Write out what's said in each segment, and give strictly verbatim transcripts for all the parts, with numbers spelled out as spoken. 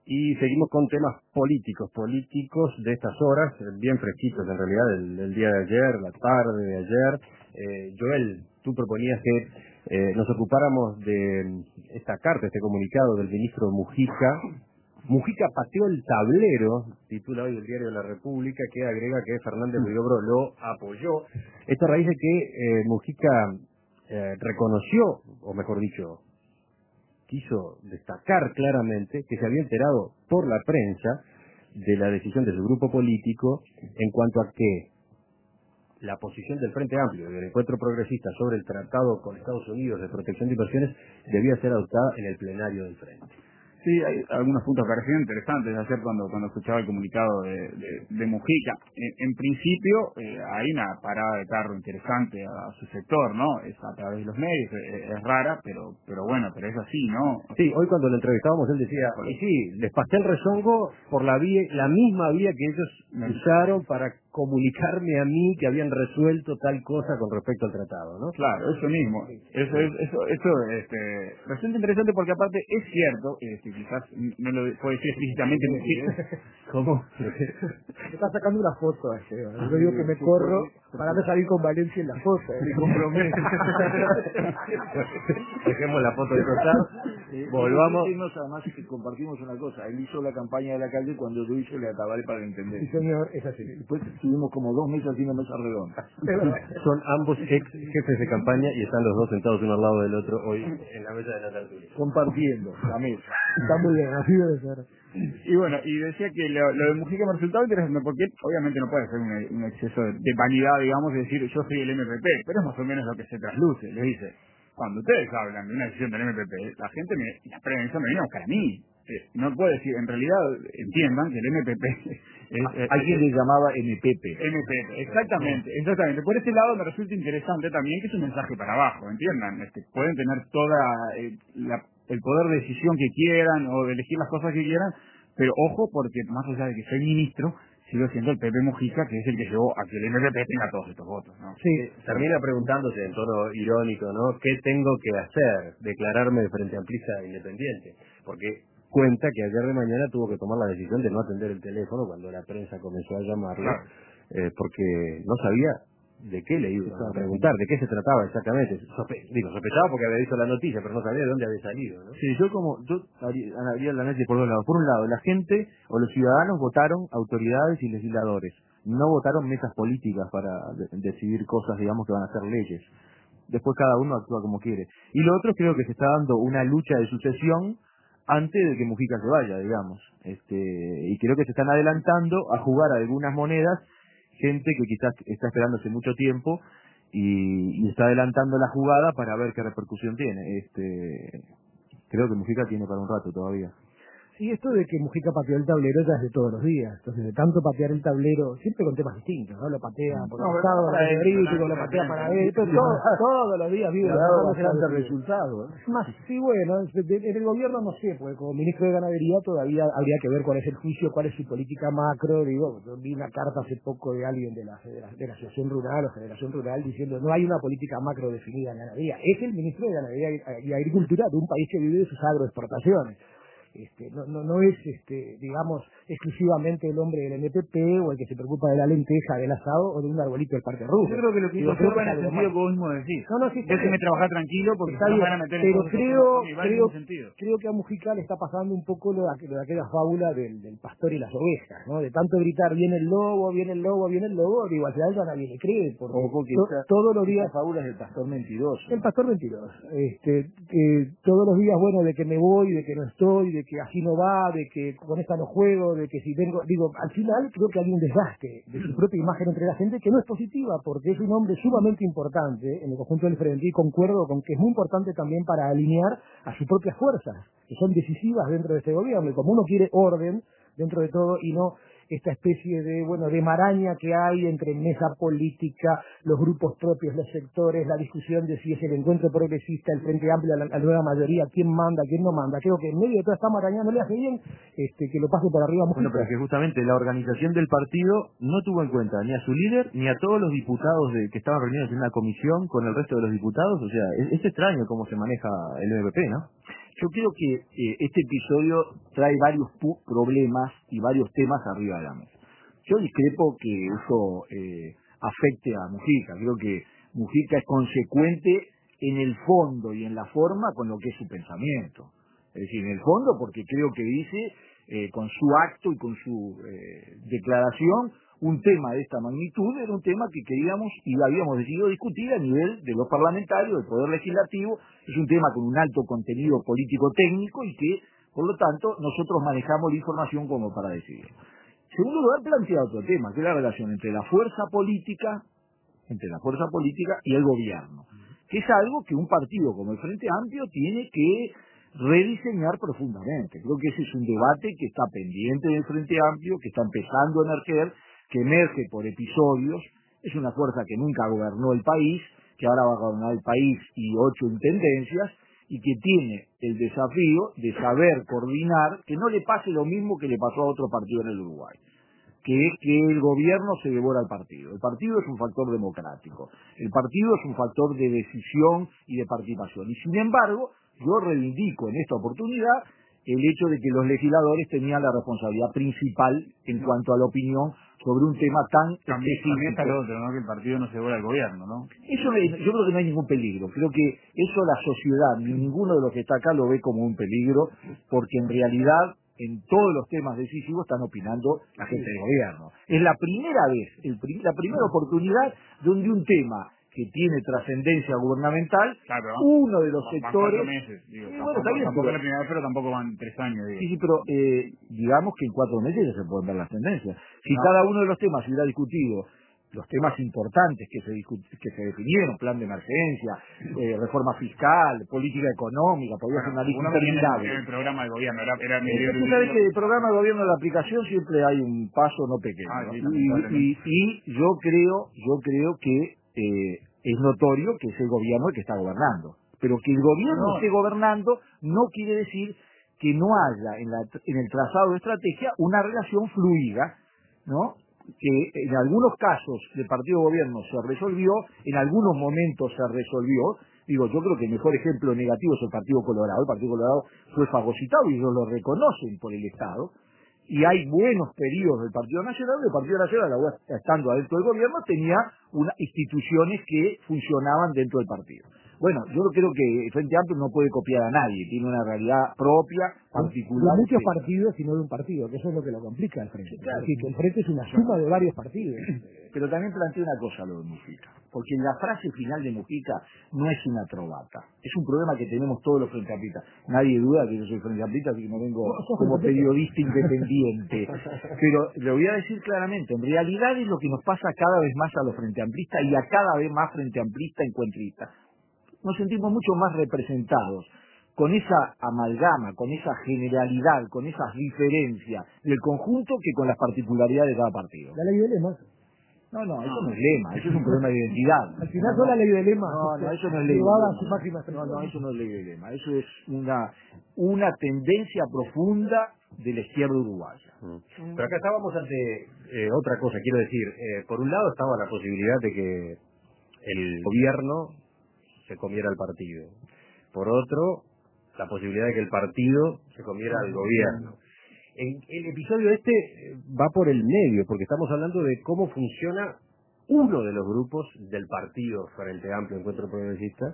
Y seguimos con temas políticos, políticos de estas horas, bien fresquitos en realidad, del, del día de ayer, la tarde de ayer. Eh, Joel, tú proponías que eh, nos ocupáramos de esta carta, este comunicado del ministro Mujica. Mujica pateó el tablero, titula hoy el diario de la República, que agrega que Fernández Huidobro lo apoyó. Esto a raíz de que eh, Mujica eh, reconoció, o mejor dicho, quiso destacar claramente que se había enterado por la prensa de la decisión de su grupo político en cuanto a que la posición del Frente Amplio y del Encuentro Progresista sobre el tratado con Estados Unidos de protección de inversiones debía ser adoptada en el plenario del Frente. Sí, hay algunos puntos que parecían interesantes ayer cuando cuando escuchaba el comunicado de, de, de Mujica. En, en principio, eh, hay una parada de carro interesante a, a su sector, ¿no? Es a través de los medios, es, es rara, pero pero bueno, pero es así, ¿no? Sí, hoy cuando lo entrevistábamos él decía, y sí, les pasé el rezongo por la vía, la misma vía que ellos usaron para comunicarme a mí que habían resuelto tal cosa con respecto al tratado, ¿no? Claro, eso mismo. Eso es, eso, eso, este, resulta interesante porque aparte es cierto, este, quizás no lo puede decir explícitamente. ¿Cómo? Me está sacando una foto, Esteban. Yo digo que me corro para no salir con Valencia en la foto. Me comprometo. Dejemos la foto de costado. Volvamos. Además que compartimos una cosa. Él hizo la campaña de la calle cuando yo hice la Tabaré para el intendente. Sí, señor, es así. Después estuvimos como dos meses haciendo mesa redonda. Son ambos ex jefes de campaña y están los dos sentados uno al lado del otro hoy en la mesa de la tertulia. Compartiendo la mesa. Está muy bien, así debe ser. Y bueno, y decía que lo, lo de Mujica me resultaba interesante porque obviamente no puede ser un, un exceso de, de vanidad, digamos, de decir yo soy el M P P, pero es más o menos lo que se trasluce. Le dice, cuando ustedes hablan de una decisión del M P P, la gente, me, la prensa me viene a buscar a mí. Eh, no puede decir, en realidad entiendan que el M P P es... es alguien le llamaba M P P. M P P, exactamente, exactamente. Por ese lado me resulta interesante también que es un mensaje para abajo, entiendan. Este, pueden tener toda eh, la, el poder de decisión que quieran o de elegir las cosas que quieran, pero ojo porque más allá de que soy ministro, sigo siendo el Pepe Mujica, que es el que llevó a que el M P P tenga todos estos votos, ¿no? Sí, termina preguntándose en tono irónico, ¿no? ¿Qué tengo que hacer? Declararme de Frente Amplista independiente. Porque cuenta que ayer de mañana tuvo que tomar la decisión de no atender el teléfono cuando la prensa comenzó a llamarlo, claro. eh, porque no sabía de qué le iba a preguntar, de qué se trataba exactamente. Sospe digo, sospechaba porque había visto la noticia, pero no sabía de dónde había salido, ¿no? Sí, yo como, yo haría, haría el análisis por dos lados. Por un lado, la gente o los ciudadanos votaron autoridades y legisladores, no votaron mesas políticas para de decidir cosas, digamos, que van a ser leyes. Después cada uno actúa como quiere. Y lo otro, creo que se está dando una lucha de sucesión antes de que Mujica se vaya, digamos. Este, y creo que se están adelantando a jugar algunas monedas, gente que quizás está esperándose mucho tiempo y, y está adelantando la jugada para ver qué repercusión tiene. Este, creo que Mujica tiene para un rato todavía. Sí, esto de que Mujica pateó el tablero ya es de todos los días. Entonces, de tanto patear el tablero, siempre con temas distintos, ¿no? Lo patea por el Estado, lo político, lo patea para él. Todos los días vive bastante resultado. Más, sí, bueno, en el gobierno no sé, porque como ministro de Ganadería todavía habría que ver cuál es el juicio, cuál es su política macro. Digo, yo vi una carta hace poco de alguien de la, de la, de la Asociación Rural o Generación Rural diciendo no hay una política macro definida en ganadería. Es el ministro de Ganadería y Agricultura de un país que vive de sus agroexportaciones. Este, no, no, no es, este, digamos, exclusivamente el hombre del M P P o el que se preocupa de la lenteja, del asado o de un arbolito del Parque Rubio. Yo creo que lo que hizo fue en el sentido que vos mismo decís. No, no, sí, déjeme trabajar tranquilo porque está no bien, van a meter en pero cosas creo, que no creo, sentido. creo que a Mujica le está pasando un poco lo de, lo de aquella fábula del, del pastor y las ovejas, ¿no? De tanto gritar, viene el lobo, viene el lobo, viene el lobo, digo, al final ya nadie le cree, porque, porque to, esta, todos los días... Esta fábula es el pastor mentiroso. El pastor mentiroso. Este, que todos los días, bueno, de que me voy, de que no estoy, de que así no va, de que con esta no juego, de que si vengo, digo, al final creo que hay un desgaste de su propia imagen entre la gente que no es positiva, porque es un hombre sumamente importante en el conjunto del Frente y concuerdo con que es muy importante también para alinear a sus propias fuerzas, que son decisivas dentro de este gobierno, y como uno quiere orden dentro de todo y no esta especie de, bueno, de maraña que hay entre mesa política, los grupos propios, los sectores, la discusión de si es el encuentro progresista, el Frente Amplio, la, la nueva mayoría, quién manda, quién no manda. Creo que en medio de toda esta maraña no le hace bien este, que lo pase por arriba Mujica. Bueno, pero es que justamente la organización del partido no tuvo en cuenta ni a su líder ni a todos los diputados de, que estaban reunidos en una comisión con el resto de los diputados. O sea, es, es extraño cómo se maneja el M P P, ¿no? Yo creo que eh, este episodio trae varios problemas y varios temas arriba de la mesa. Yo discrepo que eso eh, afecte a Mujica. Creo que Mujica es consecuente en el fondo y en la forma con lo que es su pensamiento. Es decir, en el fondo porque creo que dice, eh, con su acto y con su eh, declaración, un tema de esta magnitud era un tema que queríamos y habíamos decidido discutir a nivel de los parlamentarios, del Poder Legislativo. Es un tema con un alto contenido político-técnico y que, por lo tanto, nosotros manejamos la información como para decidir. En segundo lugar, plantea otro tema, que es la relación entre la fuerza política, entre la fuerza política y el gobierno, que es algo que un partido como el Frente Amplio tiene que rediseñar profundamente. Creo que ese es un debate que está pendiente del Frente Amplio, que está empezando a emerger, que emerge por episodios. Es una fuerza que nunca gobernó el país, que ahora va a gobernar el país y ocho intendencias, y que tiene el desafío de saber coordinar, que no le pase lo mismo que le pasó a otro partido en el Uruguay, que es que el gobierno se devora al partido. El partido es un factor democrático, el partido es un factor de decisión y de participación, y sin embargo, yo reivindico en esta oportunidad el hecho de que los legisladores tenían la responsabilidad principal en cuanto a la opinión sobre un tema tan También, también está específico. lo otro, ¿no? Que el partido no se devora al gobierno, ¿no? Eso no- yo creo que no hay ningún peligro. Creo que eso la sociedad, ni ninguno de los que está acá lo ve como un peligro, porque en realidad en todos los temas decisivos están opinando la gente del gobierno. Es la primera vez, el pri- la primera oportunidad donde un tema que tiene trascendencia gubernamental, Claro, ¿no? uno de los Van sectores... cuatro meses, digo. Sí, Tampoco, bueno, está bien, tampoco pero- es la primera vez, pero tampoco van tres años, digo. Sí, sí, pero eh, digamos que en cuatro meses ya se pueden ver las tendencias. Si No. cada uno de los temas hubiera discutido los temas importantes que se discu- que se definieron, plan de emergencia, eh, reforma fiscal, política económica, podía ser una lista Uno venía en el, interminable. en el programa del gobierno, era, era mi Eh, libro. Usted sabe que el programa de gobierno de la aplicación siempre hay un paso no pequeño. Ah, ¿no? sí, y, lamentablemente. y- y yo creo, yo creo que eh, es notorio que es el gobierno el que está gobernando. Pero que el gobierno No. esté gobernando no quiere decir que no haya en, la, en el trazado de estrategia una relación fluida, ¿no? Que en algunos casos del partido de gobierno se resolvió, en algunos momentos se resolvió. Digo, yo creo que el mejor ejemplo negativo es el Partido Colorado. El Partido Colorado fue fagocitado y ellos lo reconocen por el Estado. Y hay buenos periodos del Partido Nacional. El Partido Nacional, ahora estando adentro del gobierno, tenía unas instituciones que funcionaban dentro del partido. Bueno, yo creo que el Frente Amplio no puede copiar a nadie, tiene una realidad propia, particular. De muchos etcétera. partidos y no de un partido, que eso es lo que lo complica al frente. Sí, claro. Es decir, que el frente es una suma de varios partidos. Pero también plantea una cosa lo de Mujica, porque la frase final de Mujica no es una trovata, es un problema que tenemos todos los frente amplistas. Nadie duda que yo soy frente amplista, así que no vengo ¿Vos sos como frente amplista? periodista independiente. Pero le voy a decir claramente, en realidad es lo que nos pasa cada vez más a los frente amplistas y a cada vez más frente amplista encuentrista. Nos sentimos mucho más representados con esa amalgama, con esa generalidad, con esas diferencias del conjunto que con las particularidades de cada partido. La ley de lemas. No, no, eso no es lema, eso es un problema de identidad. Al final No, son no. la ley de lemas. No, no, eso no es ley de llevada a lema. su máxima No, expresión. no, eso no es ley de lema, eso es una, una tendencia profunda de la izquierda uruguaya. Pero acá estábamos ante eh, otra cosa, quiero decir, eh, por un lado estaba la posibilidad de que el gobierno se comiera al partido. Por otro, la posibilidad de que el partido se comiera al gobierno. En, el episodio este eh, va por el medio, porque estamos hablando de cómo funciona uno de los grupos del partido Frente Amplio Encuentro Progresista,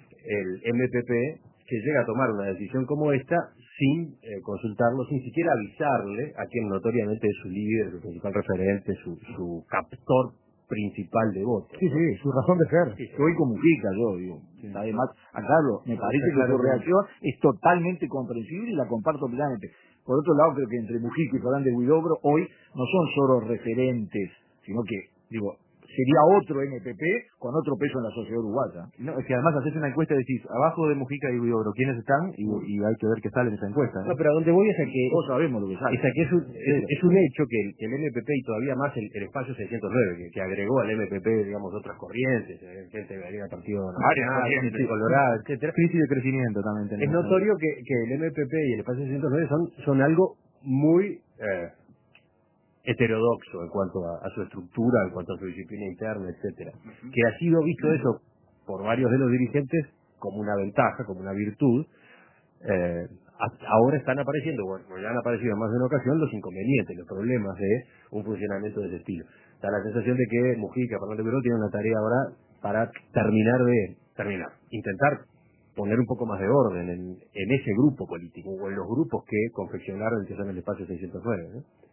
el M P P, que llega a tomar una decisión como esta sin eh, consultarlo, sin siquiera avisarle a quien notoriamente es su líder, su principal referente, su, su captor principal de votos. Sí, sí, su razón de ser. Estoy con Mujica, yo digo. Además, a Carlos, me parece que claro, su reacción es totalmente comprensible y la comparto plenamente. Por otro lado, creo que entre Mujica y Fernández Huidobro hoy no son solo referentes, sino que, digo, sería otro M P P con otro peso en la sociedad uruguaya. No, es que además haces una encuesta y decís, abajo de Mujica y Huidobro, ¿quiénes están? Y, y hay que ver qué sale en esa encuesta. ¿no? No, pero a donde voy es a que Todos sabemos lo que sale. es, a que es, un, es, es un hecho que el, que el M P P y todavía más el, el espacio seiscientos nueve, que, que agregó al M P P, digamos, otras corrientes, eh, gente que venía al Partido Nacional, corrientes. gente colorada, etcétera. Crisis de crecimiento también Es tenemos. notorio que, que el M P P y el espacio seiscientos nueve son, son algo muy eh, heterodoxo en cuanto a, a su estructura, en cuanto a su disciplina interna, etcétera. Uh-huh. Que ha sido visto eso por varios de los dirigentes como una ventaja, como una virtud, eh, ahora están apareciendo, bueno, ya han aparecido en más de una ocasión los inconvenientes, los problemas de un funcionamiento de ese estilo. Da la sensación de que Mujica, Fernando Vidal, tiene una tarea ahora para terminar de, terminar, intentar poner un poco más de orden en, en ese grupo político, o en los grupos que confeccionaron el que son el espacio seiscientos nueve, ¿no?